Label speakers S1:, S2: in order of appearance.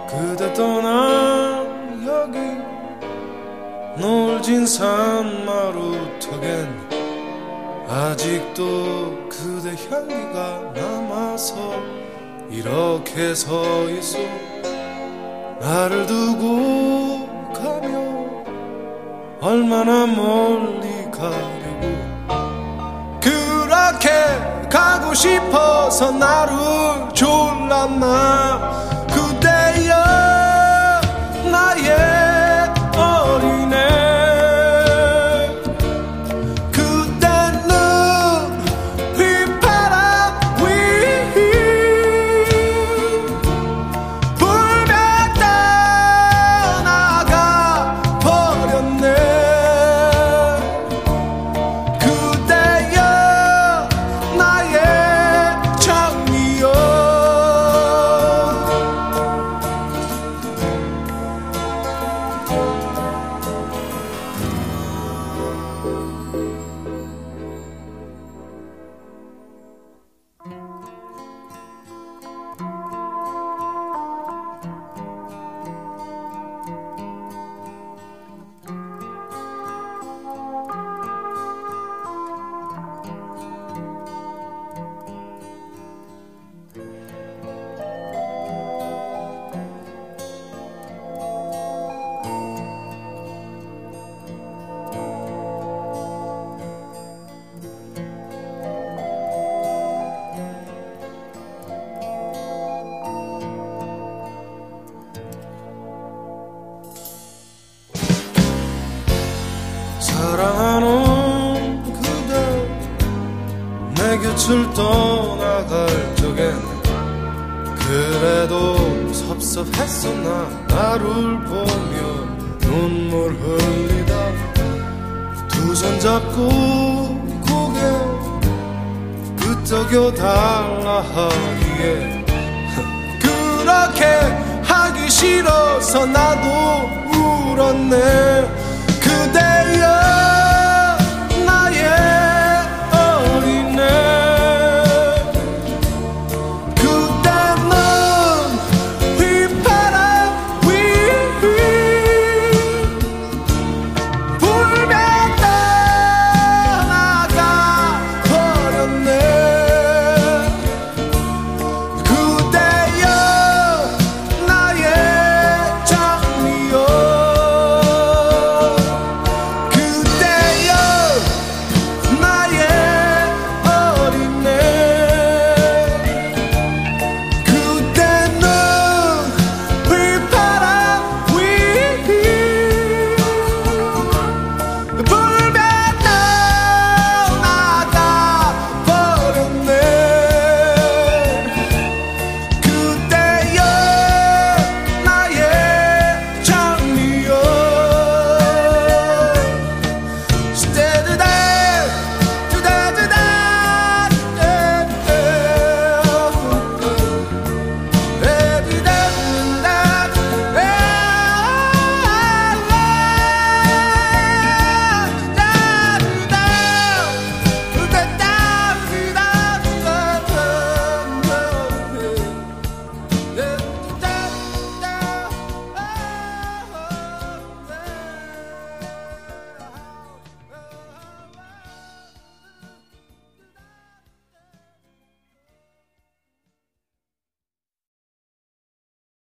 S1: 그대 떠난 여기 노을진 산마루턱엔 아직도 그대 향기가 남아서 이렇게 서 있어. 나를 두고 가면 얼마나 멀리 가려고. 그렇게 가고 싶어서 나를 졸랐나. 그대여 나의 어린애. 사랑하는 그대 내 곁을 떠나갈 적엔 그래도 섭섭했어. 나를 보며 눈물 흘리다 두 손 잡고 고개 끄덕여 달라 하기에 그렇게 하기 싫어서 나도 울었네. 그대